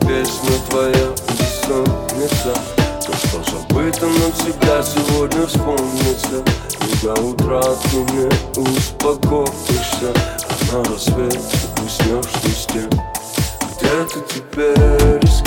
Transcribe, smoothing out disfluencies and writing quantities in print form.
песня твоя бессонница. То, что забыто навсегда, сегодня вспомнится. И до утра ты не успокоишься, а на рассвете уснешь ты с тем. Где ты теперь?